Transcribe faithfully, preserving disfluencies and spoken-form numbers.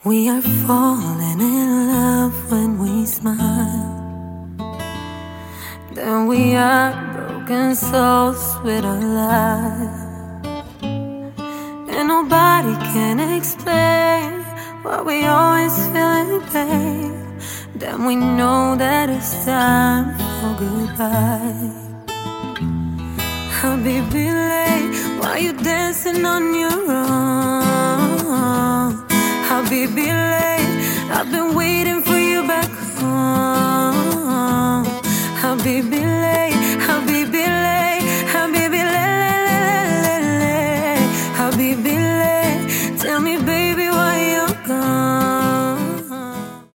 We are falling in love when we smile. Then we are broken souls with a lie. And nobody can explain why we always feel pain. Then we know that it's time for goodbye. Habibi, late, why you dancing on your own? Habibi, late, I've been waiting for you back home. Habibi,